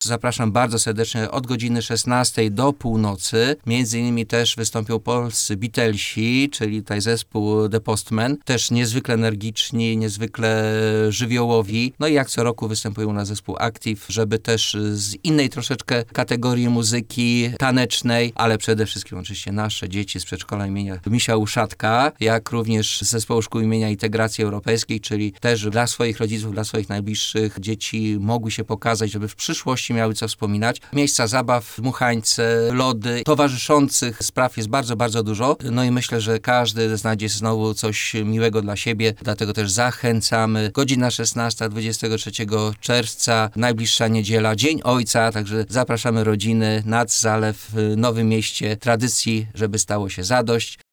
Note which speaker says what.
Speaker 1: zapraszam bardzo serdecznie od godziny 16 do północy. Między innymi też wystąpią polscy Beatlesi, czyli tutaj zespół The Postmen. Też niezwykle energiczni, niezwykle żywiołowi. No i jak co roku występują na zespół Active, żeby też z innej troszeczkę kategorii muzyki tanecznej, ale przede wszystkim oczywiście nasze dzieci z przedszkola imienia Misia Uszatka, jak również z zespołu szkół imienia Integracji Europejskiej, czyli też dla swoich rodziców, dla swoich najbliższych dzieci mogły się pokazać, żeby w przyszłości miały co wspominać. Miejsca zabaw, dmuchańce, lody, towarzyszących spraw jest bardzo, bardzo dużo. No i myślę, że każdy znajdzie znowu coś miłego dla siebie, dlatego też zachęcamy. Godzina 16, 23 czerwca, najbliższa niedziela, Dzień Ojca, także zapraszamy rodziny nad Zalew w Nowym Mieście. Tradycji, żeby stało się zadość.